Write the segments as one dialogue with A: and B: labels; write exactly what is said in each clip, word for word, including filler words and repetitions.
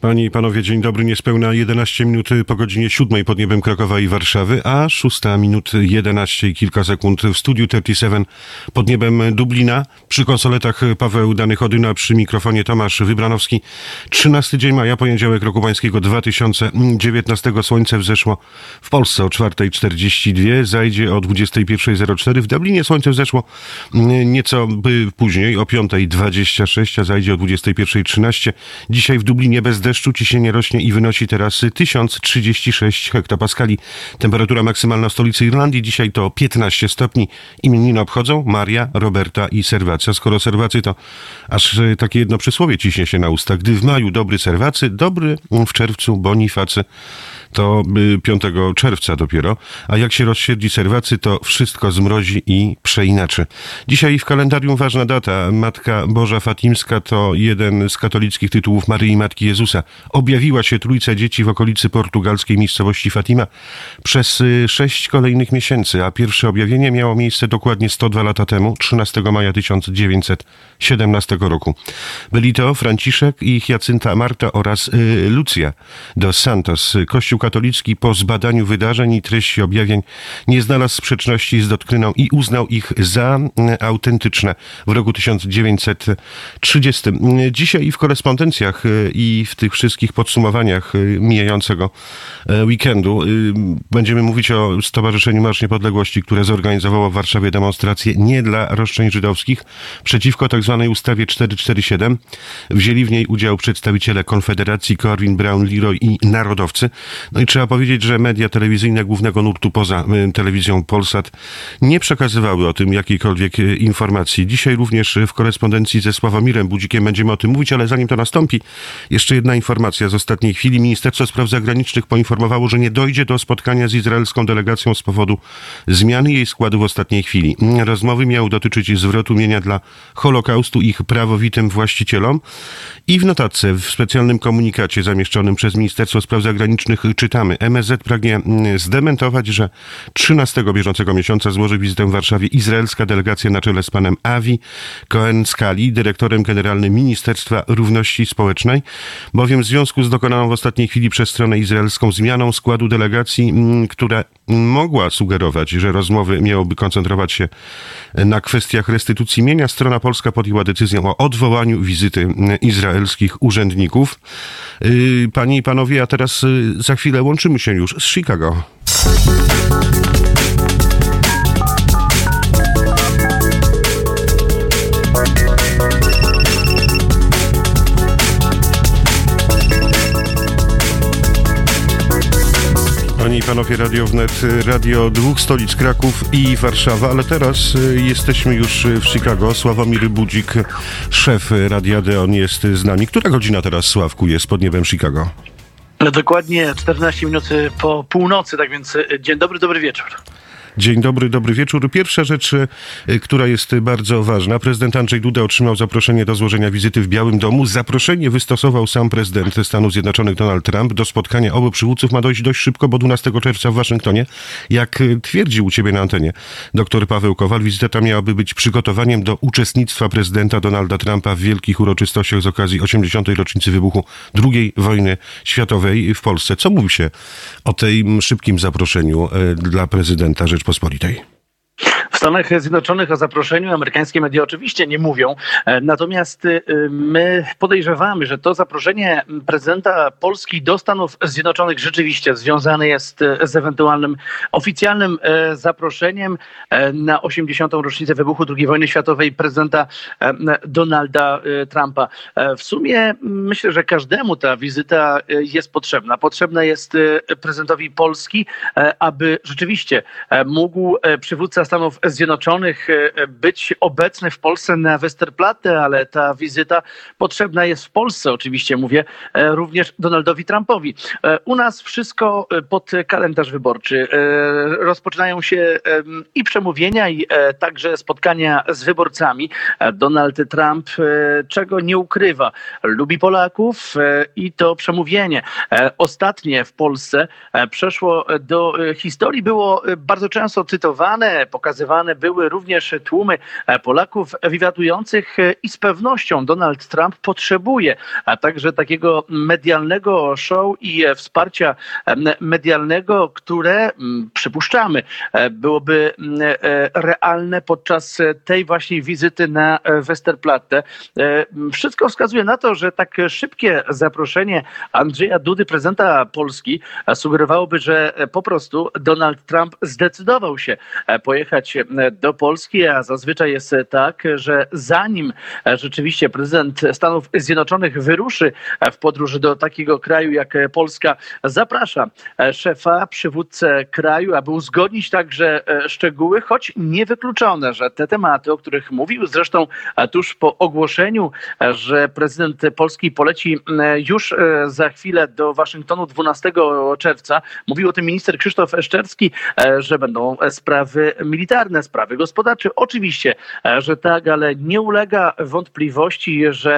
A: Panie i panowie, dzień dobry. Niespełna jedenaście minut po godzinie siódmej pod niebem Krakowa i Warszawy, a szósta minut jedenaście i kilka sekund w studiu trzydzieści siedem pod niebem Dublina. Przy konsoletach Paweł Dany-Chodyna, przy mikrofonie Tomasz Wybranowski. trzynasty dzień maja, poniedziałek roku pańskiego dwa tysiące dziewiętnastego. Słońce wzeszło w Polsce o czwarta czterdzieści dwa, zajdzie o dwudziesta pierwsza zero cztery. W Dublinie słońce wzeszło nieco później, o piąta dwadzieścia sześć, a zajdzie o dwudziesta pierwsza trzynaście. Dzisiaj w Dublinie bez deszczu, ciśnienie rośnie i wynosi teraz tysiąc trzydzieści sześć hektopaskali. Temperatura maksymalna w stolicy Irlandii dzisiaj to piętnaście stopni. Imieniny obchodzą Maria, Roberta i Serwacja. Skoro Serwacy, to aż takie jedno przysłowie ciśnie się na usta. Gdy w maju dobry Serwacy, dobry w czerwcu Bonifacy. To piątego czerwca dopiero, a jak się rozsiedli Serwacy, to wszystko zmrozi i przeinaczy. Dzisiaj w kalendarium ważna data. Matka Boża Fatimska to jeden z katolickich tytułów Maryi Matki Jezusa. Objawiła się trójce dzieci w okolicy portugalskiej miejscowości Fatima przez sześć kolejnych miesięcy, a pierwsze objawienie miało miejsce dokładnie sto dwa lata temu, trzynastego maja tysiąc dziewięćset siedemnastego roku. Byli to Franciszek i Jacynta Marta oraz y, Lucja dos Santos. Kościół katolicki po zbadaniu wydarzeń i treści objawień nie znalazł sprzeczności z doktryną i uznał ich za autentyczne w roku tysiąc dziewięćset trzydziestym. Dzisiaj w korespondencjach i w tych wszystkich podsumowaniach mijającego weekendu będziemy mówić o Stowarzyszeniu Marsz Niepodległości, które zorganizowało w Warszawie demonstrację nie dla roszczeń żydowskich przeciwko tzw. ustawie czterysta czterdzieści siedem. Wzięli w niej udział przedstawiciele Konfederacji, Corwin, Brown, Leroy i Narodowcy. No i trzeba powiedzieć, że media telewizyjne głównego nurtu poza telewizją Polsat nie przekazywały o tym jakiejkolwiek informacji. Dzisiaj również w korespondencji ze Sławomirem Budzikiem będziemy o tym mówić, ale zanim to nastąpi, jeszcze jedna informacja z ostatniej chwili. Ministerstwo Spraw Zagranicznych poinformowało, że nie dojdzie do spotkania z izraelską delegacją z powodu zmiany jej składu w ostatniej chwili. Rozmowy miały dotyczyć zwrotu mienia dla Holokaustu ich prawowitym właścicielom i w notatce w specjalnym komunikacie zamieszczonym przez Ministerstwo Spraw Zagranicznych czytamy: M S Z pragnie zdementować, że trzynastego bieżącego miesiąca złoży wizytę w Warszawie izraelska delegacja na czele z panem Avi Cohen-Scali, dyrektorem generalnym Ministerstwa Równości Społecznej, bowiem w związku z dokonaną w ostatniej chwili przez stronę izraelską zmianą składu delegacji, która mogła sugerować, że rozmowy miałyby koncentrować się na kwestiach restytucji mienia, strona polska podjęła decyzję o odwołaniu wizyty izraelskich urzędników. Panie i panowie, a teraz za chwilę łączymy się już z Chicago. Panie i panowie, Radio Wnet, radio dwóch stolic, Kraków i Warszawa, ale teraz jesteśmy już w Chicago. Sławomir Budzik, szef Radia Deon, jest z nami. Która godzina teraz, Sławku, jest pod niebem Chicago?
B: Dokładnie czternaście minut po północy, tak więc dzień dobry, dobry wieczór.
A: Dzień dobry, dobry wieczór. Pierwsza rzecz, która jest bardzo ważna. Prezydent Andrzej Duda otrzymał zaproszenie do złożenia wizyty w Białym Domu. Zaproszenie wystosował sam prezydent Stanów Zjednoczonych Donald Trump. Do spotkania obu przywódców ma dojść dość szybko, bo dwunastego czerwca w Waszyngtonie. Jak twierdził u ciebie na antenie dr Paweł Kowal, wizyta ta miałaby być przygotowaniem do uczestnictwa prezydenta Donalda Trumpa w wielkich uroczystościach z okazji osiemdziesiątej rocznicy wybuchu drugiej wojny światowej w Polsce. Co mówi się o tym szybkim zaproszeniu dla prezydenta Rzeczpospolitej?
B: W Stanach Zjednoczonych o zaproszeniu amerykańskie media oczywiście nie mówią, natomiast my podejrzewamy, że to zaproszenie prezydenta Polski do Stanów Zjednoczonych rzeczywiście związane jest z ewentualnym oficjalnym zaproszeniem na osiemdziesiątą rocznicę wybuchu drugiej wojny światowej prezydenta Donalda Trumpa. W sumie myślę, że każdemu ta wizyta jest potrzebna. Potrzebna jest prezydentowi Polski, aby rzeczywiście mógł przywódca Stanów Zjednoczonych być obecny w Polsce na Westerplatte, ale ta wizyta potrzebna jest w Polsce, oczywiście mówię, również Donaldowi Trumpowi. U nas wszystko pod kalendarz wyborczy. Rozpoczynają się i przemówienia, i także spotkania z wyborcami. Donald Trump, czego nie ukrywa, lubi Polaków i to przemówienie ostatnie w Polsce przeszło do historii, było bardzo często cytowane, pokazywane obserwowane były również tłumy Polaków wiwatujących i z pewnością Donald Trump potrzebuje a także takiego medialnego show i wsparcia medialnego, które przypuszczamy byłoby realne podczas tej właśnie wizyty na Westerplatte. Wszystko wskazuje na to, że tak szybkie zaproszenie Andrzeja Dudy, prezydenta Polski, sugerowałoby, że po prostu Donald Trump zdecydował się pojechać do Polski, a zazwyczaj jest tak, że zanim rzeczywiście prezydent Stanów Zjednoczonych wyruszy w podróż do takiego kraju jak Polska, zaprasza szefa, przywódcę kraju, aby uzgodnić także szczegóły, choć niewykluczone, że te tematy, o których mówił zresztą tuż po ogłoszeniu, że prezydent Polski poleci już za chwilę do Waszyngtonu dwunastego czerwca, mówił o tym minister Krzysztof Szczerski, że będą sprawy militarne, sprawy gospodarcze. Oczywiście, że tak, ale nie ulega wątpliwości, że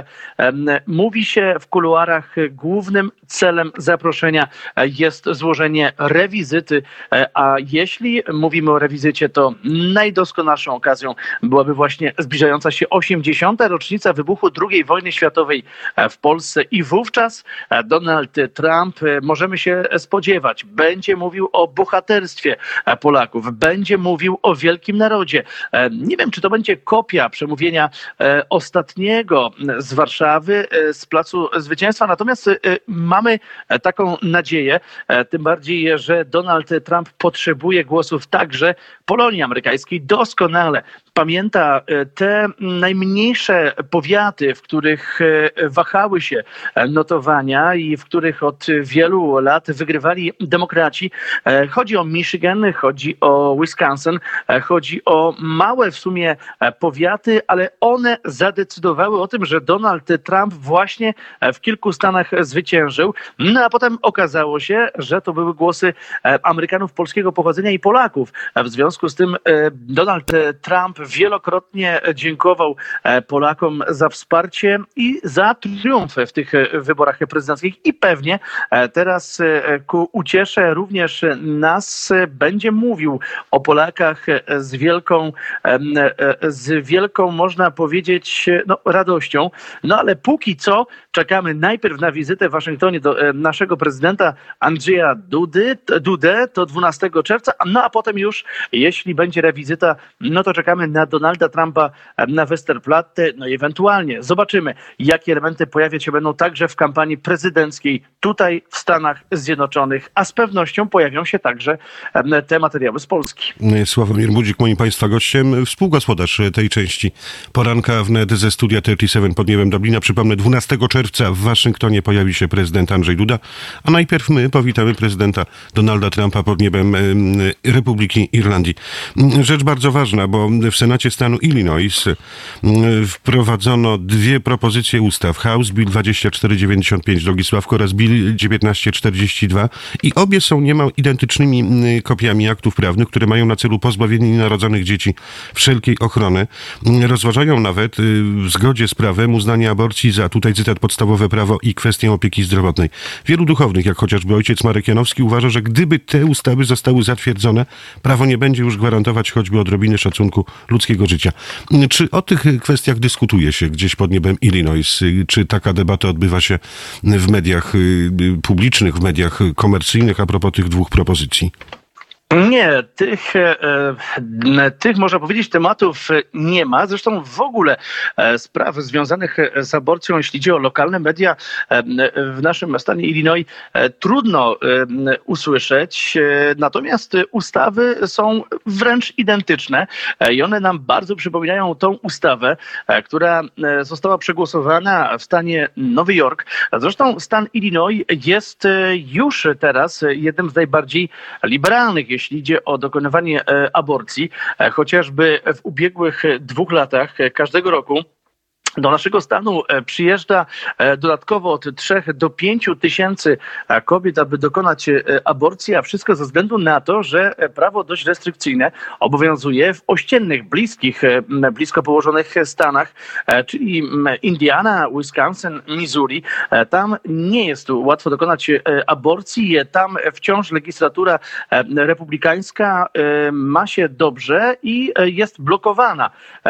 B: mówi się w kuluarach, głównym celem zaproszenia jest złożenie rewizyty, a jeśli mówimy o rewizycie, to najdoskonalszą okazją byłaby właśnie zbliżająca się osiemdziesiąta rocznica wybuchu drugiej wojny światowej w Polsce i wówczas Donald Trump, możemy się spodziewać, będzie mówił o bohaterstwie Polaków, będzie mówił o wielkim narodzie. Nie wiem, czy to będzie kopia przemówienia ostatniego z Warszawy, z Placu Zwycięstwa, natomiast mamy taką nadzieję, tym bardziej, że Donald Trump potrzebuje głosów także Polonii amerykańskiej, doskonale pamięta te najmniejsze powiaty, w których wahały się notowania i w których od wielu lat wygrywali demokraci. Chodzi o Michigan, chodzi o Wisconsin, chodzi o małe w sumie powiaty, ale one zadecydowały o tym, że Donald Trump właśnie w kilku stanach zwyciężył. No a potem okazało się, że to były głosy Amerykanów polskiego pochodzenia i Polaków. W związku z tym Donald Trump wielokrotnie dziękował Polakom za wsparcie i za triumf w tych wyborach prezydenckich i pewnie teraz ku uciesze również nas będzie mówił o Polakach z wielką, z wielką można powiedzieć, no, radością. No ale póki co czekamy najpierw na wizytę w Waszyngtonie do naszego prezydenta Andrzeja Dudy, Dudę, to dwunastego czerwca, no a potem już, jeśli będzie rewizyta, no to czekamy na Donalda Trumpa na Westerplatte, no i ewentualnie zobaczymy, jakie elementy pojawiać się będą także w kampanii prezydenckiej tutaj w Stanach Zjednoczonych, a z pewnością pojawią się także te materiały z Polski.
A: Sławomir Budzik, moim Państwa gościem, współgospodarz tej części poranka wnet ze studia trzydzieści siedem pod niebem Dublina. Przypomnę, dwunastego czerwca w Waszyngtonie pojawi się prezydent Andrzej Duda, a najpierw my powitamy prezydenta Donalda Trumpa pod niebem Republiki Irlandii. Rzecz bardzo ważna, bo w Senacie stanu Illinois wprowadzono dwie propozycje ustaw. House Bill dwadzieścia cztery dziewięćdziesiąt pięć drogi Sławko oraz Bill dziewiętnaście czterdzieści dwa i obie są niemal identycznymi kopiami aktów prawnych, które mają na celu pozbawienie nienarodzonych dzieci wszelkiej ochrony. Rozważają nawet w zgodzie z prawem uznanie aborcji za, tutaj cytat, podstawowe prawo i kwestię opieki zdrowotnej. Wielu duchownych, jak chociażby ojciec Marek Janowski, uważa, że gdyby te ustawy zostały zatwierdzone, prawo nie będzie już gwarantować choćby odrobiny szacunku ludzkiego życia. Czy o tych kwestiach dyskutuje się gdzieś pod niebem Illinois? Czy taka debata odbywa się w mediach publicznych, w mediach komercyjnych a propos tych dwóch propozycji?
B: Nie, tych, e, tych, można powiedzieć, tematów nie ma. Zresztą w ogóle e, spraw związanych z aborcją, jeśli chodzi o lokalne media e, w naszym stanie Illinois, e, trudno e, usłyszeć. E, natomiast ustawy są wręcz identyczne e, i one nam bardzo przypominają tą ustawę, e, która e, została przegłosowana w stanie Nowy Jork. Zresztą stan Illinois jest e, już teraz jednym z najbardziej liberalnych, jeśli idzie o dokonywanie aborcji, chociażby w ubiegłych dwóch latach każdego roku Do naszego stanu przyjeżdża dodatkowo od trzech do pięciu tysięcy kobiet, aby dokonać aborcji, a wszystko ze względu na to, że prawo dość restrykcyjne obowiązuje w ościennych, bliskich, blisko położonych stanach, czyli Indiana, Wisconsin, Missouri. Tam nie jest łatwo dokonać aborcji. Tam wciąż legislatura republikańska ma się dobrze i jest blokowana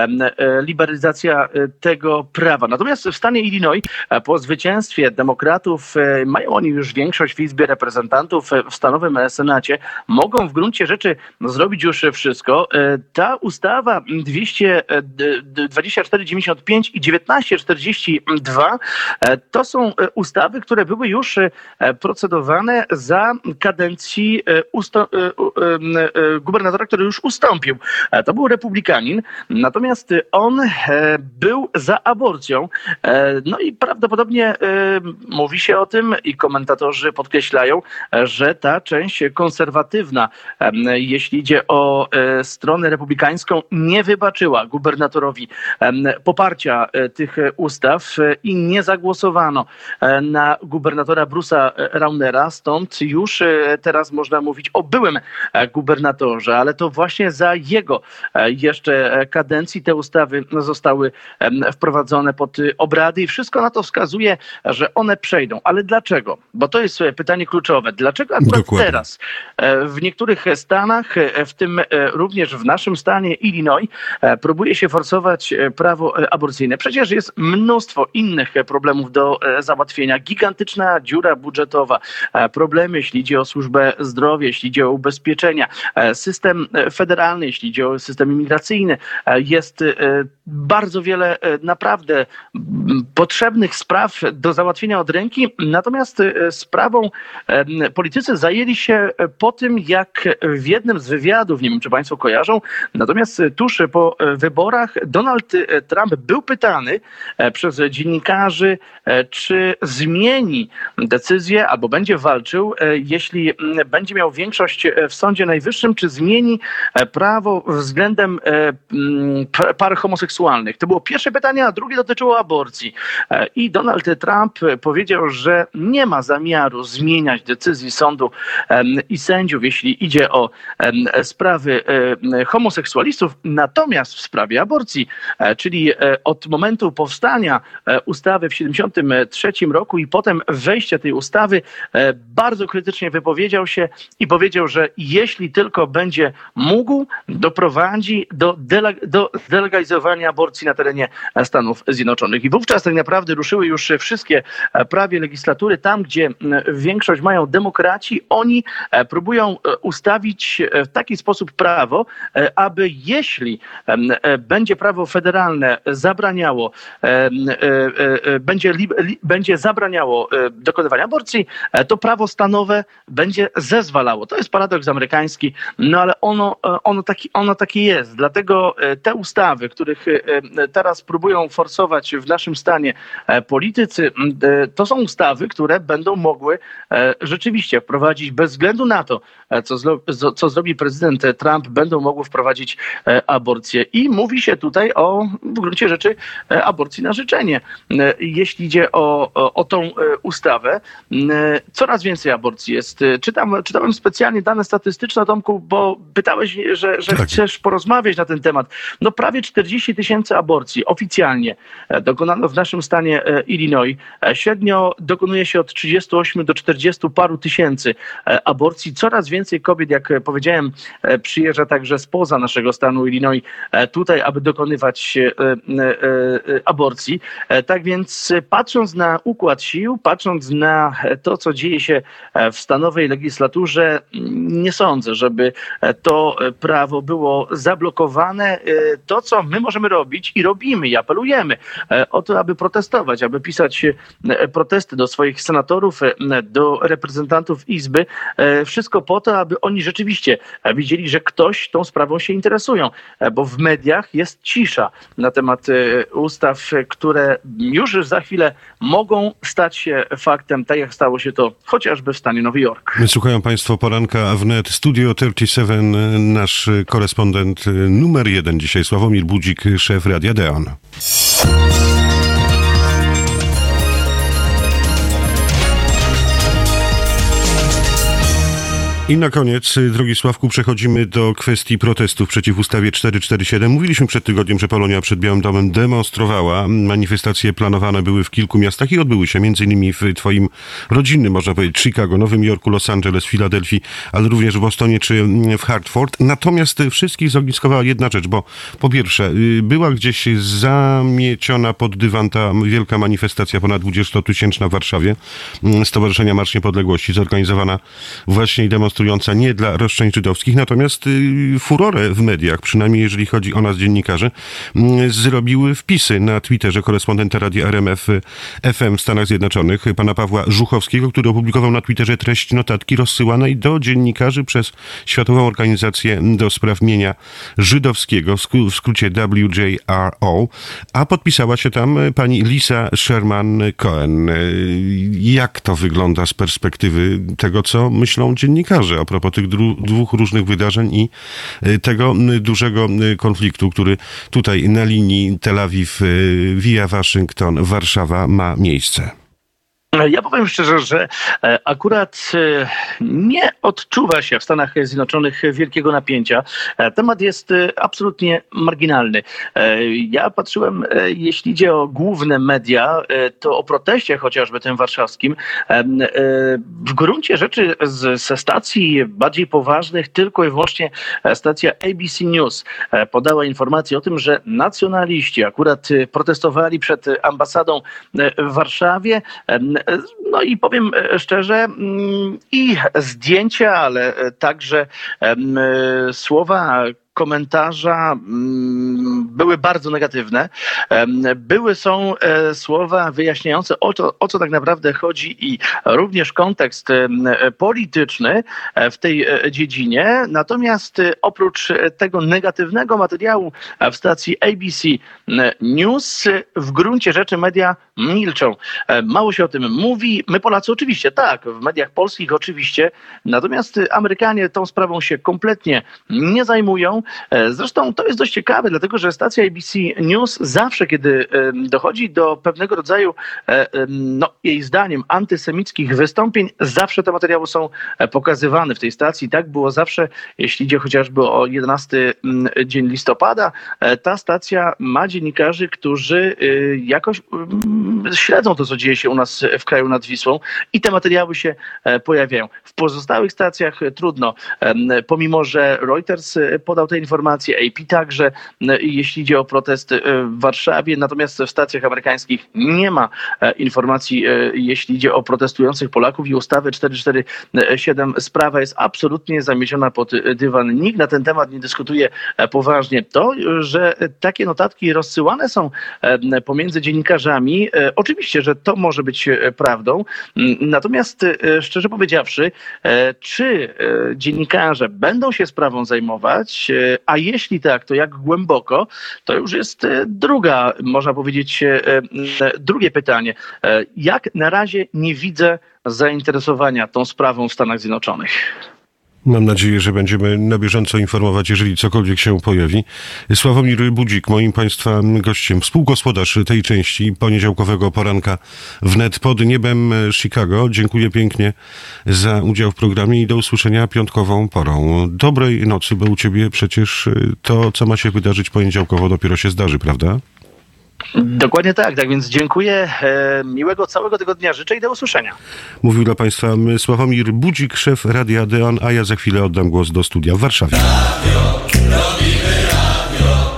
B: liberalizacja tego prawa. Natomiast w stanie Illinois po zwycięstwie demokratów, mają oni już większość w Izbie Reprezentantów, w stanowym Senacie, mogą w gruncie rzeczy zrobić już wszystko. Ta ustawa dwieście dwadzieścia cztery dziewięćdziesiąt pięć i dziewiętnaście czterdzieści dwa to są ustawy, które były już procedowane za kadencji usto- gubernatora, który już ustąpił. To był republikanin, natomiast on był za aborcją. No i prawdopodobnie mówi się o tym i komentatorzy podkreślają, że ta część konserwatywna, jeśli idzie o stronę republikańską, nie wybaczyła gubernatorowi poparcia tych ustaw i nie zagłosowano na gubernatora Bruce'a Raunera. Stąd już teraz można mówić o byłym gubernatorze, ale to właśnie za jego jeszcze kadencji te ustawy zostały wprowadzone pod obrady i wszystko na to wskazuje, że one przejdą. Ale dlaczego? Bo to jest pytanie kluczowe. Dlaczego akurat
A: Dokładnie.
B: teraz w niektórych stanach, w tym również w naszym stanie Illinois, próbuje się forsować prawo aborcyjne? Przecież jest mnóstwo innych problemów do załatwienia. Gigantyczna dziura budżetowa, problemy, jeśli idzie o służbę zdrowia, jeśli idzie o ubezpieczenia, system federalny, jeśli idzie o system imigracyjny. Jest bardzo wiele naprawdę potrzebnych spraw do załatwienia od ręki, natomiast sprawą politycy zajęli się po tym, jak w jednym z wywiadów, nie wiem czy państwo kojarzą, natomiast tuż po wyborach Donald Trump był pytany przez dziennikarzy, czy zmieni decyzję albo będzie walczył, jeśli będzie miał większość w Sądzie Najwyższym, czy zmieni prawo względem par homoseksualnych. To było pierwsze pytanie, a drugie dotyczyło aborcji. I Donald Trump powiedział, że nie ma zamiaru zmieniać decyzji sądu i sędziów, jeśli idzie o sprawy homoseksualistów. Natomiast w sprawie aborcji, czyli od momentu powstania ustawy w siedemdziesiątym trzecim roku i potem wejścia tej ustawy, bardzo krytycznie wypowiedział się i powiedział, że jeśli tylko będzie mógł, doprowadzi do, deleg- do delegalizowania aborcji na terenie Stanów Zjednoczonych. I wówczas tak naprawdę ruszyły już wszystkie prawie legislatury. Tam, gdzie większość mają demokraci, oni próbują ustawić w taki sposób prawo, aby jeśli będzie prawo federalne zabraniało, będzie, będzie zabraniało dokonywania aborcji, to prawo stanowe będzie zezwalało. To jest paradoks amerykański, no ale ono, ono, taki, ono taki jest. Dlatego te ustawy, których teraz próbują forsować w naszym stanie politycy, to są ustawy, które będą mogły rzeczywiście wprowadzić, bez względu na to, co, zlo- co zrobi prezydent Trump, będą mogły wprowadzić aborcję. I mówi się tutaj o, w gruncie rzeczy, aborcji na życzenie. Jeśli idzie o, o, o tą ustawę, coraz więcej aborcji jest. Czytam, czytałem specjalnie dane statystyczne, Tomku, bo pytałeś, że, że
A: tak.
B: chcesz porozmawiać na ten temat. No prawie czterdzieści tysięcy aborcji oficjalnie dokonano w naszym stanie Illinois. Średnio dokonuje się od trzydziestu ośmiu do czterdziestu paru tysięcy aborcji. Coraz więcej kobiet, jak powiedziałem, przyjeżdża także spoza naszego stanu Illinois tutaj, aby dokonywać aborcji. Tak więc patrząc na układ sił, patrząc na to, co dzieje się w stanowej legislaturze, nie sądzę, żeby to prawo było zablokowane. To, co my możemy robić i robimy i apelujemy o to, aby protestować, aby pisać protesty do swoich senatorów, do reprezentantów Izby. Wszystko po to, aby oni rzeczywiście widzieli, że ktoś tą sprawą się interesują, bo w mediach jest cisza na temat ustaw, które już za chwilę mogą stać się faktem, tak jak stało się to chociażby w stanie Nowy Jork.
A: Słuchają państwo poranka wnet. Studio trzydzieści siedem, nasz korespondent numer jeden dzisiaj, Sławomir Budzik, szef Radia Deon. I na koniec, drogi Sławku, przechodzimy do kwestii protestów przeciw ustawie czterysta czterdzieści siedem. Mówiliśmy przed tygodniem, że Polonia przed Białym Domem demonstrowała. Manifestacje planowane były w kilku miastach i odbyły się między innymi w twoim rodzinnym, można powiedzieć, Chicago, Nowym Jorku, Los Angeles, Filadelfii, ale również w Bostonie czy w Hartford. Natomiast wszystkich zogniskowała jedna rzecz, bo po pierwsze, była gdzieś zamieciona pod dywan ta wielka manifestacja ponad dwudziestotysięczna w Warszawie Stowarzyszenia Marsz Niepodległości, zorganizowana właśnie i demonstrująca nie dla roszczeń żydowskich, natomiast y, furorę w mediach, przynajmniej jeżeli chodzi o nas dziennikarzy, y, zrobiły wpisy na Twitterze korespondenta Radia R M F F M w Stanach Zjednoczonych, pana Pawła Żuchowskiego, który opublikował na Twitterze treść notatki rozsyłanej do dziennikarzy przez Światową Organizację do Spraw Mienia Żydowskiego, w skrócie W J R O, a podpisała się tam pani Lisa Sherman-Cohen. Jak to wygląda z perspektywy tego, co myślą dziennikarze a propos tych dru- dwóch różnych wydarzeń i tego dużego konfliktu, który tutaj na linii Tel Awiw via Waszyngton, Warszawa ma miejsce?
B: Ja powiem szczerze, że akurat nie odczuwa się w Stanach Zjednoczonych wielkiego napięcia. Temat jest absolutnie marginalny. Ja patrzyłem, jeśli idzie o główne media, to o proteście chociażby tym warszawskim. W gruncie rzeczy z, ze stacji bardziej poważnych tylko i wyłącznie stacja A B C News podała informację o tym, że nacjonaliści akurat protestowali przed ambasadą w Warszawie. No i powiem szczerze, i zdjęcia, ale także słowa komentarza były bardzo negatywne. Były są słowa wyjaśniające, o co, o co tak naprawdę chodzi i również kontekst polityczny w tej dziedzinie. Natomiast oprócz tego negatywnego materiału w stacji A B C News w gruncie rzeczy media milczą. Mało się o tym mówi. My Polacy oczywiście, tak, w mediach polskich oczywiście. Natomiast Amerykanie tą sprawą się kompletnie nie zajmują. Zresztą to jest dość ciekawe, dlatego że stacja A B C News zawsze, kiedy dochodzi do pewnego rodzaju, no jej zdaniem, antysemickich wystąpień, zawsze te materiały są pokazywane w tej stacji. Tak było zawsze, jeśli idzie chociażby o jedenasty dzień listopada. Ta stacja ma dziennikarzy, którzy jakoś śledzą to, co dzieje się u nas w kraju nad Wisłą i te materiały się pojawiają. W pozostałych stacjach trudno, pomimo że Reuters podał te informacje, A P także, jeśli idzie o protest w Warszawie, natomiast w stacjach amerykańskich nie ma informacji, jeśli idzie o protestujących Polaków i ustawę czterysta czterdzieści siedem. Sprawa jest absolutnie zamieciona pod dywan. Nikt na ten temat nie dyskutuje poważnie. To, że takie notatki rozsyłane są pomiędzy dziennikarzami, oczywiście, że to może być prawdą. Natomiast szczerze powiedziawszy, czy dziennikarze będą się sprawą zajmować, a jeśli tak, to jak głęboko, to już jest druga, można powiedzieć, drugie pytanie. Jak na razie nie widzę zainteresowania tą sprawą w Stanach Zjednoczonych.
A: Mam nadzieję, że będziemy na bieżąco informować, jeżeli cokolwiek się pojawi. Sławomir Budzik, moim Państwa gościem, współgospodarz tej części poniedziałkowego poranka wnet pod niebem Chicago. Dziękuję pięknie za udział w programie i do usłyszenia piątkową porą. Dobrej nocy, bo u Ciebie przecież to, co ma się wydarzyć poniedziałkowo, dopiero się zdarzy, prawda?
B: Dokładnie tak, tak więc dziękuję. E, miłego całego tygodnia życzę i do usłyszenia.
A: Mówił dla Państwa Sławomir Budzik, szef Radia Deon, a ja za chwilę oddam głos do studia w Warszawie.
C: Radio, robimy radio,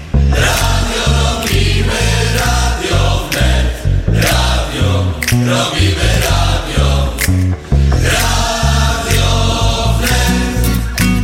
C: radio robimy, radio wnet, radio robimy radio, radio wnet.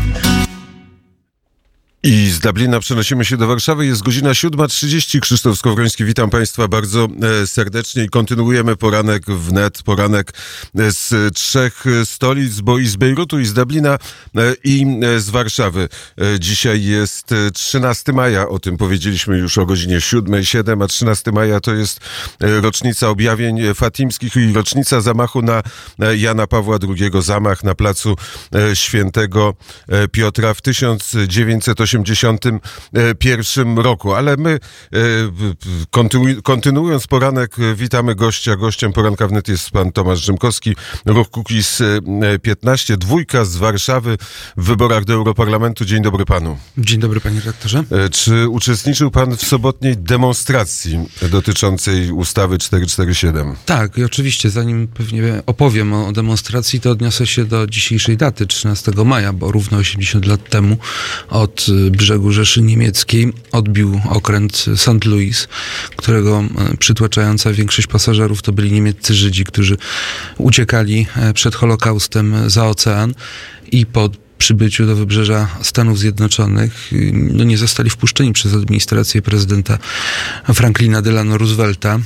D: I z Dublina przenosimy się do Warszawy. Jest godzina siódma trzydzieści. Krzysztof Skowroński, witam Państwa bardzo serdecznie i kontynuujemy poranek wnet, poranek z trzech stolic, bo i z Bejrutu, i z Dublina, i z Warszawy. Dzisiaj jest trzynastego maja, o tym powiedzieliśmy już o godzinie siódma siedem, a trzynastego maja to jest rocznica objawień fatimskich i rocznica zamachu na Jana Pawła drugiego, zamach na placu Świętego Piotra w tysiąc dziewięćset osiemdziesiątym dziewięćdziesiątym pierwszym roku. Ale my kontynu- kontynuując poranek, witamy gościa. Gościem poranka wnet jest pan Tomasz Rzymkowski, Ruch Kukiz piętnaście, dwójka z Warszawy w wyborach do Europarlamentu. Dzień dobry panu.
E: Dzień dobry, panie redaktorze.
D: Czy uczestniczył pan w sobotniej demonstracji dotyczącej ustawy czterysta czterdzieści siedem?
E: Tak, i oczywiście, zanim pewnie opowiem o demonstracji, to odniosę się do dzisiejszej daty, trzynastego maja, bo równo osiemdziesiąt lat temu od brzegu Rzeszy Niemieckiej odbił okręt Saint Louis, którego przytłaczająca większość pasażerów to byli niemieccy Żydzi, którzy uciekali przed Holokaustem za ocean i po przybyciu do wybrzeża Stanów Zjednoczonych no nie zostali wpuszczeni przez administrację prezydenta Franklina Delano Roosevelta,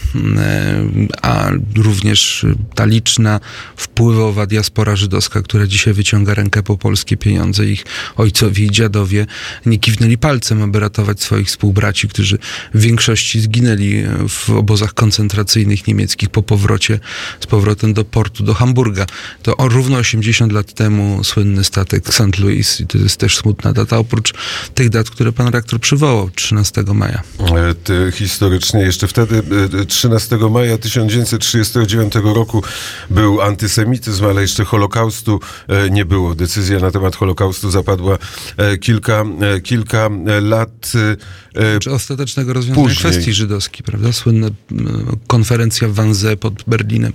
E: a również ta liczna, wpływowa diaspora żydowska, która dzisiaj wyciąga rękę po polskie pieniądze. Ich ojcowie i dziadowie nie kiwnęli palcem, aby ratować swoich współbraci, którzy w większości zginęli w obozach koncentracyjnych niemieckich po powrocie z powrotem do portu, do Hamburga. To o równo osiemdziesiąt lat temu słynny statek Saint Louis i to jest też smutna data, oprócz tych dat, które pan redaktor przywołał, trzynastego maja.
D: Ty, historycznie jeszcze wtedy, trzynastego maja tysiąc dziewięćset trzydziestego dziewiątego roku był antysemityzm, ale jeszcze Holokaustu nie było. Decyzja na temat Holokaustu zapadła kilka, kilka lat
E: Czy ostatecznego rozwiązania
D: później.
E: kwestii żydowskiej, prawda? Słynna konferencja w Wannsee pod Berlinem.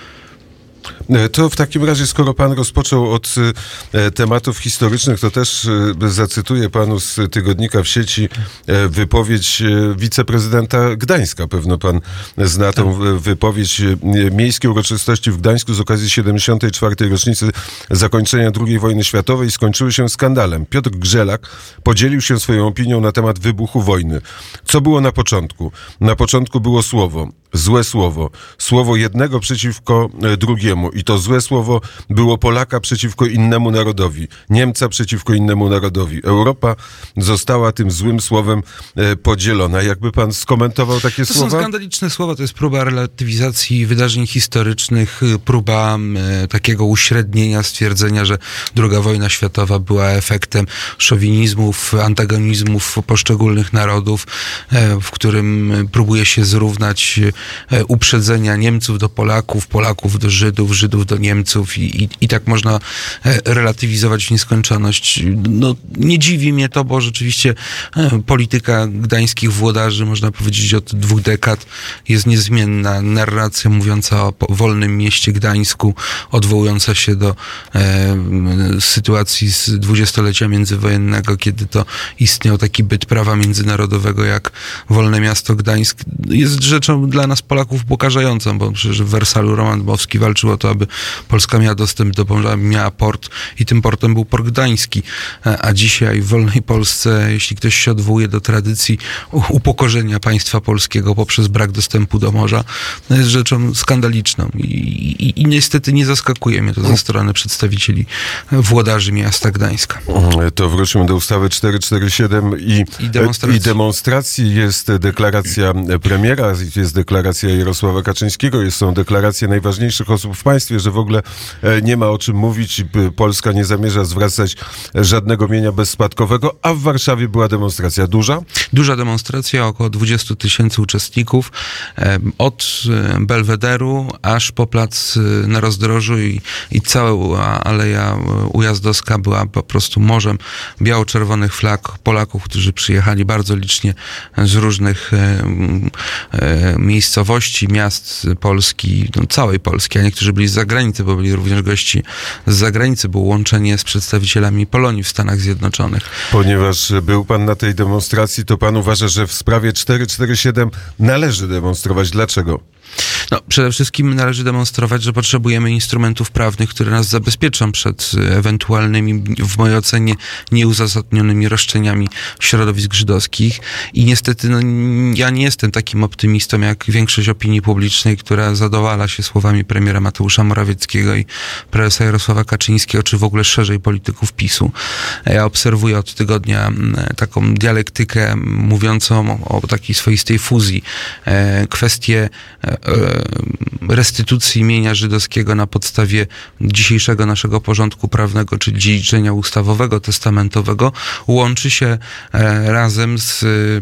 D: To w takim razie, skoro pan rozpoczął od e, tematów historycznych, to też e, zacytuję panu z tygodnika w sieci e, wypowiedź e, wiceprezydenta Gdańska. Pewno pan zna tą tak. wypowiedź. E, miejskie uroczystości w Gdańsku z okazji siedemdziesiątej czwartej rocznicy zakończenia drugiej wojny światowej skończyły się skandalem. Piotr Grzelak podzielił się swoją opinią na temat wybuchu wojny. Co było na początku? Na początku było słowo. Złe słowo. Słowo jednego przeciwko drugiemu. I to złe słowo było Polaka przeciwko innemu narodowi. Niemca przeciwko innemu narodowi. Europa została tym złym słowem e, podzielona. Jakby pan skomentował takie
E: to
D: słowa?
E: To są skandaliczne słowa. To jest próba relatywizacji wydarzeń historycznych, próba e, takiego uśrednienia, stwierdzenia, że druga wojna światowa była efektem szowinizmów, antagonizmów poszczególnych narodów, e, w którym próbuje się zrównać uprzedzenia Niemców do Polaków, Polaków do Żydów, Żydów do Niemców i, i, i tak można relatywizować w nieskończoność. No, nie dziwi mnie to, bo rzeczywiście polityka gdańskich włodarzy, można powiedzieć od dwóch dekad, jest niezmienna. Narracja mówiąca o wolnym mieście Gdańsku, odwołująca się do e, sytuacji z dwudziestolecia międzywojennego, kiedy to istniał taki byt prawa międzynarodowego jak wolne miasto Gdańsk, jest rzeczą dla nas Polaków upokarzającą, bo przecież w Wersalu Roman Dmowski walczył o to, aby Polska miała dostęp do Pomorza, miała port i tym portem był port gdański. A dzisiaj w wolnej Polsce, jeśli ktoś się odwołuje do tradycji upokorzenia państwa polskiego poprzez brak dostępu do morza, no jest rzeczą skandaliczną i, i, i niestety nie zaskakuje mnie to ze strony przedstawicieli włodarzy miasta Gdańska.
D: To wróćmy do ustawy czterysta czterdzieści siedem i,
E: I, demonstracji.
D: i demonstracji. Jest deklaracja premiera, jest deklaracja Jarosława Kaczyńskiego, jest, są deklaracje najważniejszych osób w państwie, że w ogóle nie ma o czym mówić. Polska nie zamierza zwracać żadnego mienia bezspadkowego, a w Warszawie była demonstracja duża? Duża
E: demonstracja, około dwudziestu tysięcy uczestników, od Belwederu aż po plac na Rozdrożu i, i cała Aleja Ujazdowska była po prostu morzem biało-czerwonych flag Polaków, którzy przyjechali bardzo licznie z różnych e, e, miejscowości, miast Polski, no, całej Polski, a niektórzy byli z zagranicy, bo byli również gości z zagranicy. Było łączenie z przedstawicielami Polonii w Stanach Zjednoczonych.
D: Ponieważ był pan na tej demonstracji, to pan uważa, że w sprawie czterysta czterdzieści siedem należy demonstrować. Dlaczego?
E: No, przede wszystkim należy demonstrować, że potrzebujemy instrumentów prawnych, które nas zabezpieczą przed ewentualnymi, w mojej ocenie, nieuzasadnionymi roszczeniami środowisk żydowskich. I niestety no, ja nie jestem takim optymistą jak większość opinii publicznej, która zadowala się słowami premiera Mateusza Morawieckiego i prezesa Jarosława Kaczyńskiego, czy w ogóle szerzej polityków PiSu. Ja obserwuję od tygodnia taką dialektykę mówiącą o, o takiej swoistej fuzji. Kwestie restytucji mienia żydowskiego na podstawie dzisiejszego naszego porządku prawnego, czyli dziedziczenia ustawowego, testamentowego, łączy się razem z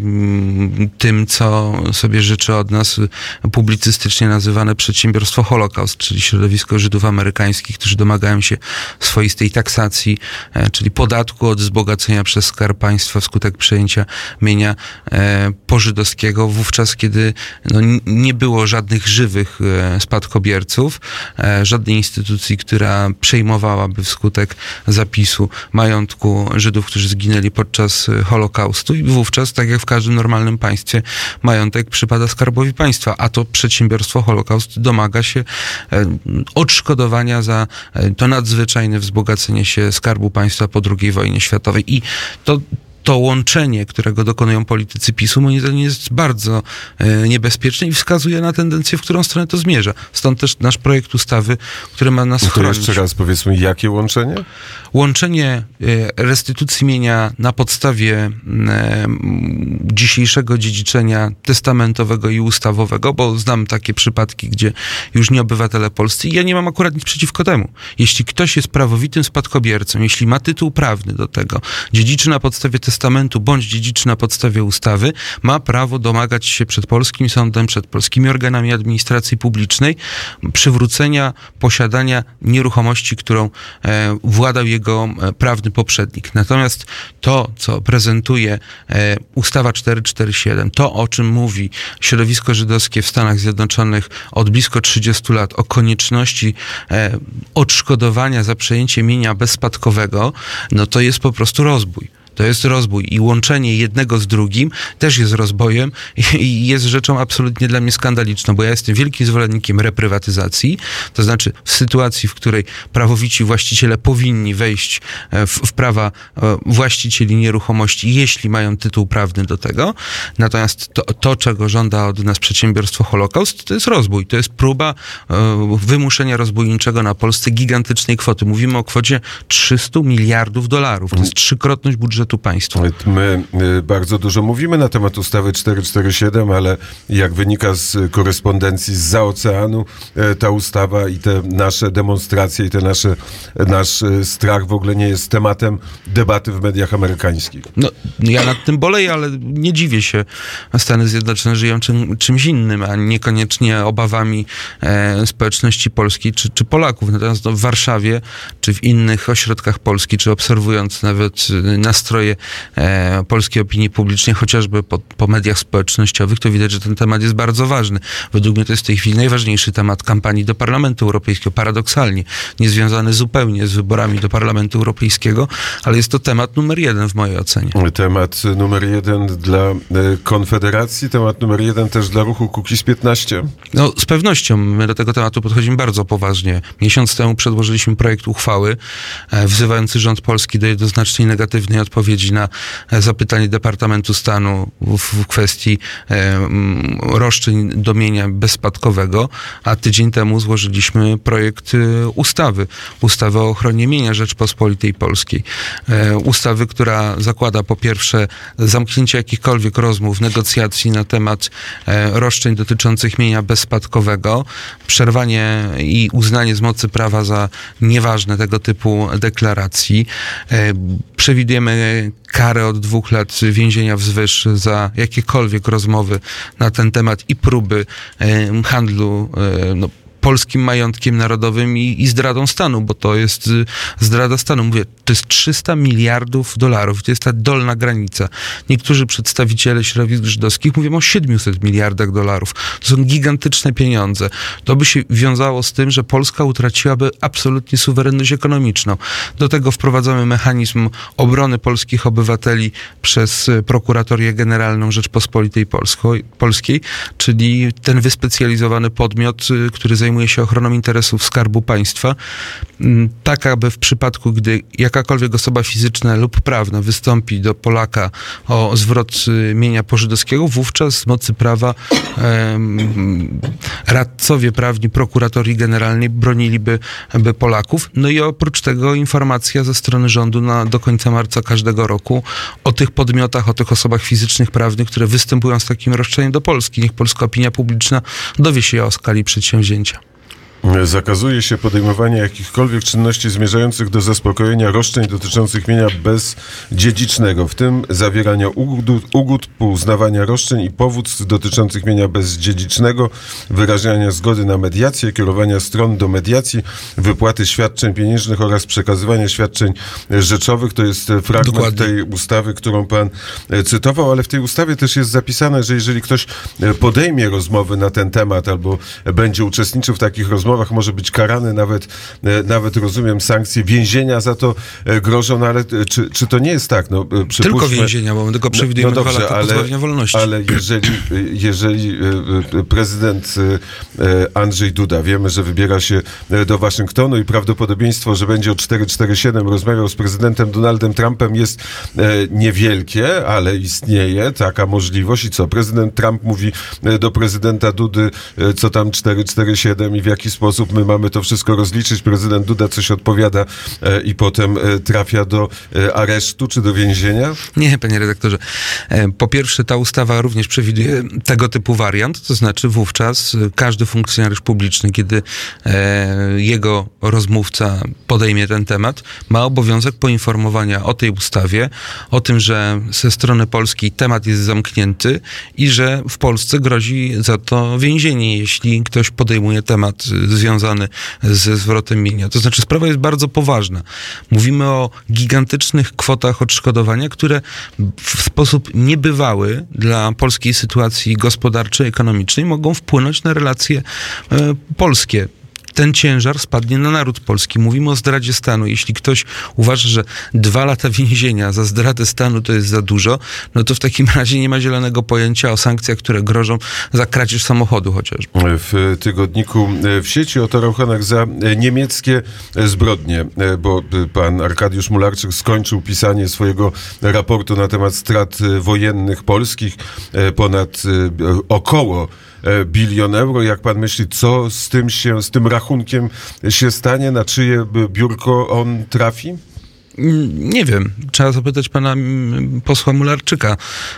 E: tym, co sobie życzy od nas publicystycznie nazywane przedsiębiorstwo Holokaust, czyli środowisko Żydów amerykańskich, którzy domagają się swoistej taksacji, czyli podatku od wzbogacenia przez Skarb Państwa wskutek przejęcia mienia pożydowskiego, wówczas kiedy no, nie było żadnych żywych spadkobierców, żadnej instytucji, która przejmowałaby wskutek zapisu majątku Żydów, którzy zginęli podczas Holokaustu, i wówczas, tak jak w każdym normalnym państwie, majątek przypada Skarbowi Państwa, a to przedsiębiorstwo Holokaust domaga się odszkodowania za to nadzwyczajne wzbogacenie się Skarbu Państwa po drugiej wojnie światowej. I to To łączenie, którego dokonują politycy PiSu, moim zdaniem jest bardzo e, niebezpieczne i wskazuje na tendencję, w którą stronę to zmierza. Stąd też nasz projekt ustawy, który ma nas
D: to
E: chronić.
D: Jeszcze raz powiedzmy, jakie łączenie?
E: Łączenie e, restytucji mienia na podstawie e, dzisiejszego dziedziczenia testamentowego i ustawowego, bo znam takie przypadki, gdzie już nie obywatele polscy, i ja nie mam akurat nic przeciwko temu. Jeśli ktoś jest prawowitym spadkobiercą, jeśli ma tytuł prawny do tego, dziedziczy na podstawie testamentu bądź dziedziczy na podstawie ustawy, ma prawo domagać się przed polskim sądem, przed polskimi organami administracji publicznej przywrócenia posiadania nieruchomości, którą e, władał jego e, prawny poprzednik. Natomiast to, co prezentuje e, ustawa czterysta czterdzieści siedem, to, o czym mówi środowisko żydowskie w Stanach Zjednoczonych od blisko trzydziestu lat, o konieczności e, odszkodowania za przejęcie mienia bezspadkowego, no to jest po prostu rozbój. To jest rozbój i łączenie jednego z drugim też jest rozbojem i jest rzeczą absolutnie dla mnie skandaliczną, bo ja jestem wielkim zwolennikiem reprywatyzacji, to znaczy w sytuacji, w której prawowici właściciele powinni wejść w, w prawa właścicieli nieruchomości, jeśli mają tytuł prawny do tego. Natomiast to, to, czego żąda od nas przedsiębiorstwo Holokaust, to jest rozbój. To jest próba wymuszenia rozbójniczego na Polsce gigantycznej kwoty. Mówimy o kwocie trzysta miliardów dolarów. To jest trzykrotność budżetu państwa.
D: My bardzo dużo mówimy na temat ustawy czterysta czterdzieści siedem, ale jak wynika z korespondencji zza oceanu, ta ustawa i te nasze demonstracje i te nasze, nasz strach w ogóle nie jest tematem debaty w mediach amerykańskich.
E: No, ja nad tym boleję, ale nie dziwię się. Stany Zjednoczone żyją czym, czymś innym, a niekoniecznie obawami e, społeczności polskiej czy, czy Polaków. Natomiast no, w Warszawie, czy w innych ośrodkach Polski, czy obserwując nawet nastroje e, polskiej opinii publicznej, chociażby po, po mediach społecznościowych, to widać, że ten temat jest bardzo ważny. Według mnie to jest w tej chwili najważniejszy temat kampanii do Parlamentu Europejskiego. Paradoksalnie, niezwiązany zupełnie z wyborami do Parlamentu Europejskiego, ale jest to temat numer jeden w mojej ocenie.
D: Temat numer jeden dla Konfederacji, temat numer jeden też dla ruchu Kukiz piętnaście.
E: No, z pewnością. My do tego tematu podchodzimy bardzo poważnie. Miesiąc temu przedłożyliśmy projekt uchwały e, wzywający rząd polski do jednoznacznej negatywnej odpowiedzi na zapytanie Departamentu Stanu w, w kwestii e, roszczeń do mienia bezspadkowego, a tydzień temu złożyliśmy projekt e, ustawy. Ustawy o ochronie mienia Rzeczpospolitej Polskiej. E, ustawy, która zakłada po pierwsze zamknięcie jakichkolwiek rozmów, negocjacji na temat e, roszczeń dotyczących mienia bezspadkowego, przerwanie i uznanie z mocy prawa za nieważne tego typu deklaracji. E, przewidujemy karę od dwóch lat więzienia wzwyż za jakiekolwiek rozmowy na ten temat i próby e, handlu e, no, polskim majątkiem narodowym i, i zdradą stanu, bo to jest y, zdrada stanu. Mówię, to jest trzysta miliardów dolarów. To jest ta dolna granica. Niektórzy przedstawiciele środowisk żydowskich mówią o siedmiuset miliardach dolarów. To są gigantyczne pieniądze. To by się wiązało z tym, że Polska utraciłaby absolutnie suwerenność ekonomiczną. Do tego wprowadzamy mechanizm obrony polskich obywateli przez Prokuratorię Generalną Rzeczpospolitej Polsko, Polskiej, czyli ten wyspecjalizowany podmiot, który zajmuje zajmuje się ochroną interesów Skarbu Państwa, tak aby w przypadku, gdy jakakolwiek osoba fizyczna lub prawna wystąpi do Polaka o zwrot mienia pożydowskiego, wówczas z mocy prawa em, radcowie prawni Prokuratorii Generalnej broniliby by Polaków. No i oprócz tego informacja ze strony rządu na, do końca marca każdego roku o tych podmiotach, o tych osobach fizycznych, prawnych, które występują z takim roszczeniem do Polski. Niech polska opinia publiczna dowie się o skali przedsięwzięcia.
D: Zakazuje się podejmowania jakichkolwiek czynności zmierzających do zaspokojenia roszczeń dotyczących mienia bezdziedzicznego, w tym zawierania ugód, ugód uznawania roszczeń i powództw dotyczących mienia bezdziedzicznego, wyrażania zgody na mediację, kierowania stron do mediacji, wypłaty świadczeń pieniężnych oraz przekazywania świadczeń rzeczowych. To jest fragment Dokładnie. tej ustawy, którą pan cytował, ale w tej ustawie też jest zapisane, że jeżeli ktoś podejmie rozmowy na ten temat albo będzie uczestniczył w takich rozmowach, może być karany, nawet, nawet rozumiem, sankcje więzienia za to grożą, no ale czy, czy to nie jest tak? No,
E: tylko więzienia, bo my tylko przewidujemy
D: no, no dobrze,
E: dwa lata pozbawienia wolności.
D: Ale jeżeli, jeżeli prezydent Andrzej Duda, wiemy, że wybiera się do Waszyngtonu i prawdopodobieństwo, że będzie o cztery cztery siedem rozmawiał z prezydentem Donaldem Trumpem jest niewielkie, ale istnieje taka możliwość. I co? Prezydent Trump mówi do prezydenta Dudy, co tam cztery cztery siedem i w jaki sposób my mamy to wszystko rozliczyć. Prezydent Duda coś odpowiada e, i potem e, trafia do e, aresztu czy do więzienia?
E: Nie, panie redaktorze. E, po pierwsze, ta ustawa również przewiduje tego typu wariant, to znaczy wówczas każdy funkcjonariusz publiczny, kiedy e, jego rozmówca podejmie ten temat, ma obowiązek poinformowania o tej ustawie, o tym, że ze strony polskiej temat jest zamknięty i że w Polsce grozi za to więzienie, jeśli ktoś podejmuje temat związany ze zwrotem mienia. To znaczy sprawa jest bardzo poważna. Mówimy o gigantycznych kwotach odszkodowania, które w sposób niebywały dla polskiej sytuacji gospodarczej, ekonomicznej mogą wpłynąć na relacje e, polskie. Ten ciężar spadnie na naród polski. Mówimy o zdradzie stanu. Jeśli ktoś uważa, że dwa lata więzienia za zdradę stanu to jest za dużo, no to w takim razie nie ma zielonego pojęcia o sankcjach, które grożą za kradzież samochodu chociażby.
D: W tygodniku w sieci o Torauchanach za niemieckie zbrodnie, bo pan Arkadiusz Mularczyk skończył pisanie swojego raportu na temat strat wojennych polskich, ponad około bilion euro. Jak pan myśli, co z tym się, z tym rachunkiem się stanie? Na czyje biurko on trafi?
E: Nie wiem. Trzeba zapytać pana posła Mularczyka,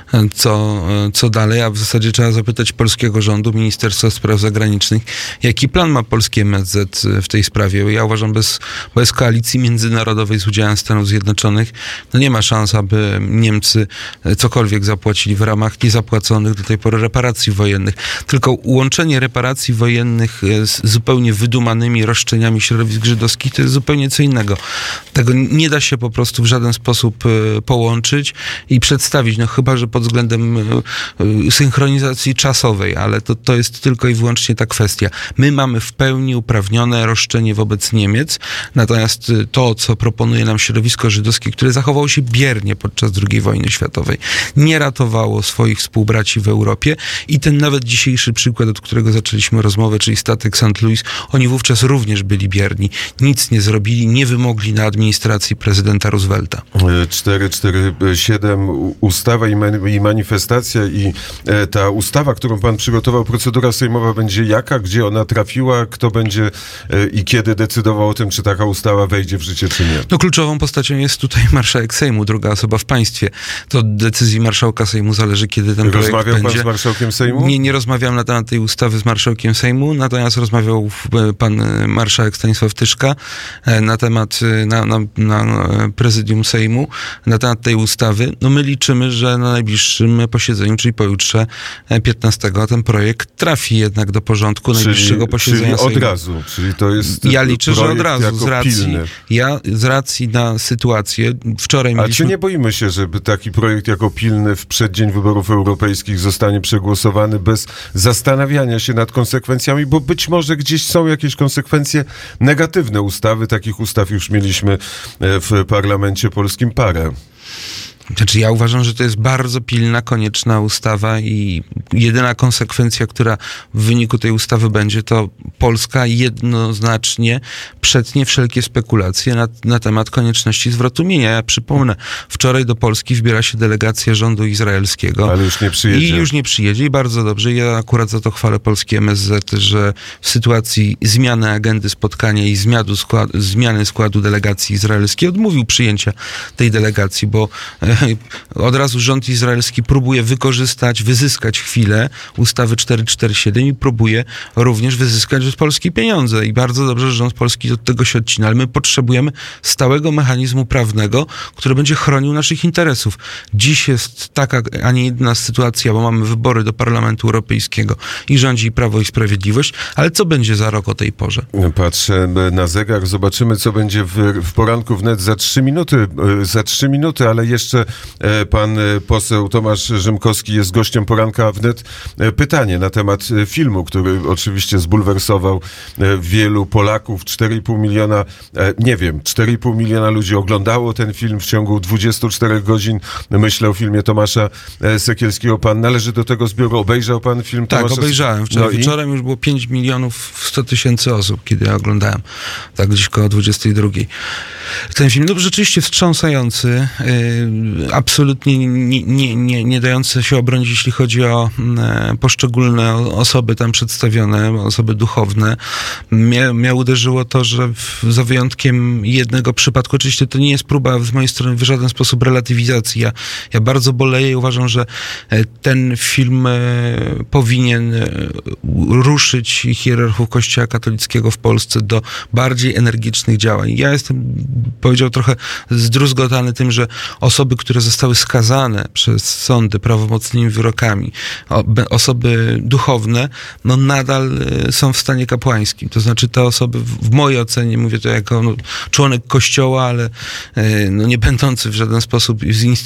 E: co, co dalej, a w zasadzie trzeba zapytać polskiego rządu, Ministerstwa Spraw Zagranicznych, jaki plan ma polski M S Z w tej sprawie. Ja uważam, bez, bez koalicji międzynarodowej z udziałem Stanów Zjednoczonych, no nie ma szans, aby Niemcy cokolwiek zapłacili w ramach niezapłaconych do tej pory reparacji wojennych. Tylko łączenie reparacji wojennych z zupełnie wydumanymi roszczeniami środowisk żydowskich to jest zupełnie co innego. Tego nie da się się po prostu w żaden sposób połączyć i przedstawić, no chyba, że pod względem synchronizacji czasowej, ale to, to jest tylko i wyłącznie ta kwestia. My mamy w pełni uprawnione roszczenie wobec Niemiec, natomiast to, co proponuje nam środowisko żydowskie, które zachowało się biernie podczas drugiej wojny światowej, nie ratowało swoich współbraci w Europie i ten nawet dzisiejszy przykład, od którego zaczęliśmy rozmowę, czyli statek Saint Louis, oni wówczas również byli bierni. Nic nie zrobili, nie wymogli na administracji prezydenta prezydenta Roosevelta.
D: cztery cztery siedem ustawa i, man, i manifestacja i e, ta ustawa, którą pan przygotował, procedura sejmowa będzie jaka? Gdzie ona trafiła? Kto będzie e, i kiedy decydował o tym, czy taka ustawa wejdzie w życie, czy nie?
E: No kluczową postacią jest tutaj marszałek Sejmu, druga osoba w państwie. To od decyzji marszałka Sejmu zależy, kiedy ten projekt
D: Rozmawiał
E: będzie.
D: pan z marszałkiem Sejmu?
E: Nie, nie rozmawiałem na temat tej ustawy z marszałkiem Sejmu, natomiast rozmawiał pan marszałek Stanisław Tyszka na temat na, na, na prezydium Sejmu na temat tej ustawy. No my liczymy, że na najbliższym posiedzeniu, czyli pojutrze piętnastego, ten projekt trafi jednak do porządku czyli, najbliższego posiedzenia
D: czyli
E: Sejmu.
D: Czyli od razu. Czyli to jest
E: ja liczę, że od razu. Z racji,
D: pilny.
E: ja z racji na sytuację wczoraj
D: A
E: mieliśmy...
D: czy nie boimy się, żeby taki projekt jako pilny w przeddzień wyborów europejskich zostanie przegłosowany bez zastanawiania się nad konsekwencjami, bo być może gdzieś są jakieś konsekwencje negatywne ustawy. Takich ustaw już mieliśmy w parlamencie polskim parę.
E: Znaczy ja uważam, że to jest bardzo pilna, konieczna ustawa i jedyna konsekwencja, która w wyniku tej ustawy będzie, to Polska jednoznacznie przetnie wszelkie spekulacje na, na temat konieczności zwrotu mienia. Ja przypomnę, wczoraj do Polski wbiera się delegacja rządu izraelskiego.
D: Ale już nie przyjedzie.
E: I już nie przyjedzie i bardzo dobrze. Ja akurat za to chwalę polski M S Z, że w sytuacji zmiany agendy spotkania i zmianu składu, zmiany składu delegacji izraelskiej odmówił przyjęcia tej delegacji, bo e, od razu rząd izraelski próbuje wykorzystać, wyzyskać chwilę ustawy czterysta czterdzieści siedem i próbuje również wyzyskać z Polski pieniądze. I bardzo dobrze, że rząd polski od tego się odcina, ale my potrzebujemy stałego mechanizmu prawnego, który będzie chronił naszych interesów. Dziś jest taka, a nie inna sytuacja, bo mamy wybory do Parlamentu Europejskiego i rządzi Prawo i Sprawiedliwość, ale co będzie za rok o tej porze?
D: Patrzę na zegar, zobaczymy, co będzie w, w poranku wnet za trzy minuty, za trzy minuty, ale jeszcze pan poseł Tomasz Rzymkowski jest gościem poranka wnet. Pytanie na temat filmu, który oczywiście zbulwersował wielu Polaków. cztery i pół miliona, nie wiem, cztery i pół miliona ludzi oglądało ten film w ciągu dwudziestu czterech godzin. Myślę o filmie Tomasza Sekielskiego. Pan należy do tego zbioru. Obejrzał pan film
E: tak,
D: Tomasza?
E: Tak, obejrzałem. Wczoraj
D: no
E: wieczorem już było pięć milionów sto tysięcy osób, kiedy ja oglądałem. Tak gdzieś koło dwudziestej drugiej. Ten film, no rzeczywiście wstrząsający, yy, absolutnie nie, nie, nie, nie dający się obronić, jeśli chodzi o yy, poszczególne osoby tam przedstawione, osoby duchowne. Mnie, mnie uderzyło to, że w, za wyjątkiem jednego przypadku, oczywiście to nie jest próba z mojej strony w żaden sposób relatywizacji. Ja, ja bardzo boleję i uważam, że ten film yy, powinien yy, ruszyć hierarchów Kościoła katolickiego w Polsce do bardziej energicznych działań. Ja jestem, powiedział, trochę zdruzgotany tym, że osoby, które zostały skazane przez sądy prawomocnymi wyrokami, osoby duchowne, no nadal są w stanie kapłańskim. To znaczy te osoby, w mojej ocenie, mówię to jako no, członek Kościoła, ale no, nie będący w żaden sposób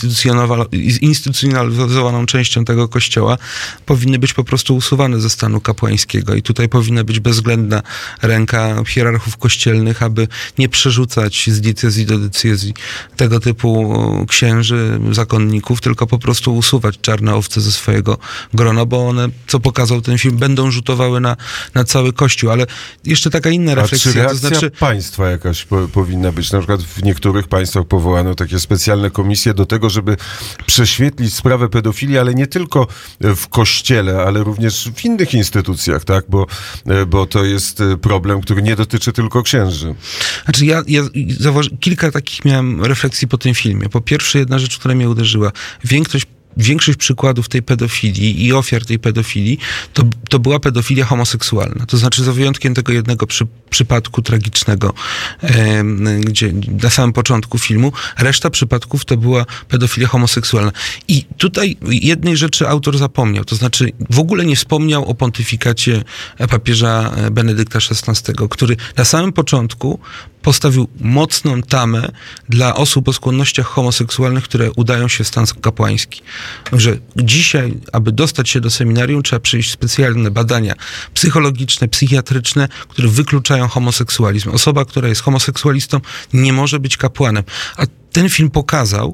E: zinstytucjonalizowaną częścią tego Kościoła, powinny być po prostu usuwane ze stanu kapłańskiego i tutaj powinna być bezwzględna ręka hierarchów kościelnych, aby nie przerzucać z diecezji do diecezji tego typu księży, zakonników, tylko po prostu usuwać czarne owce ze swojego grona, bo one, co pokazał ten film, będą rzutowały na, na cały Kościół. Ale jeszcze taka inna refleksja.
D: A czy reakcja
E: to znaczy...
D: państwa jakaś po, powinna być? Na przykład w niektórych państwach powołano takie specjalne komisje do tego, żeby prześwietlić sprawę pedofilii, ale nie tylko w Kościele, ale również w innych instytucjach, tak? Bo, bo to jest problem, który nie dotyczy tylko księży.
E: Znaczy ja, ja zauważy, kilka takich miałem refleksji po tym filmie. Po pierwsze, jedna rzecz, która mnie uderzyła. Większość Większość przykładów tej pedofilii i ofiar tej pedofilii to, to była pedofilia homoseksualna. To znaczy za wyjątkiem tego jednego przy, przypadku tragicznego, e, gdzie na samym początku filmu, reszta przypadków to była pedofilia homoseksualna. I tutaj jednej rzeczy autor zapomniał, to znaczy w ogóle nie wspomniał o pontyfikacie papieża Benedykta szesnastego, który na samym początku postawił mocną tamę dla osób o skłonnościach homoseksualnych, które udają się w stan kapłański. Że dzisiaj, aby dostać się do seminarium, trzeba przejść specjalne badania psychologiczne, psychiatryczne, które wykluczają homoseksualizm. Osoba, która jest homoseksualistą, nie może być kapłanem. A ten film pokazał,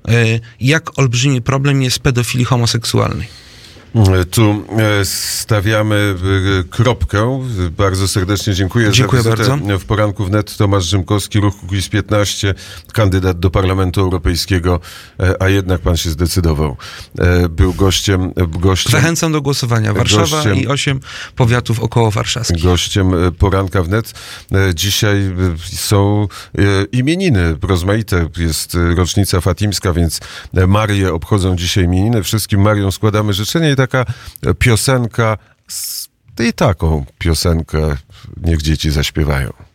E: jak olbrzymi problem jest pedofilii homoseksualnej.
D: Tu stawiamy kropkę. Bardzo serdecznie dziękuję,
E: dziękuję
D: za wizytę
E: bardzo.
D: W poranku wnet. Tomasz Rzymkowski, Ruch Kukiz piętnaście, kandydat do Parlamentu Europejskiego, a jednak pan się zdecydował. Był gościem... gościem
E: Zachęcam do głosowania. Warszawa gościem, i osiem powiatów około warszawskich.
D: Gościem poranka wnet. Dzisiaj są imieniny rozmaite. Jest rocznica fatimska, więc Marie obchodzą dzisiaj imieniny. Wszystkim Mariom składamy życzenia i taka piosenka, i taką piosenkę niech dzieci zaśpiewają.